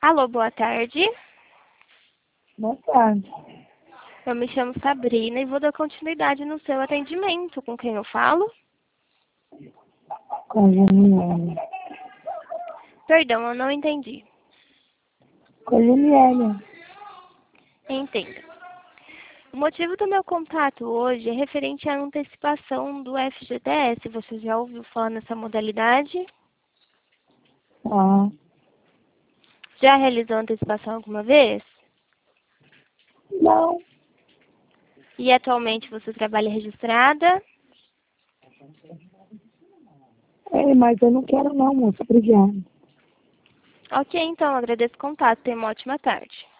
Alô, boa tarde. Boa tarde. Eu me chamo Sabrina e vou dar continuidade no seu atendimento. Com quem eu falo? Com a Janiele. Perdão, eu não entendi. Com a Janiele. Entenda. O motivo do meu contato hoje é referente à antecipação do FGTS. Você já ouviu falar nessa modalidade? Ah, Já realizou antecipação alguma vez? não. E atualmente você trabalha registrada? Mas eu não quero não, moça. Obrigada. Ok, então, agradeço o contato. Tenha uma ótima tarde.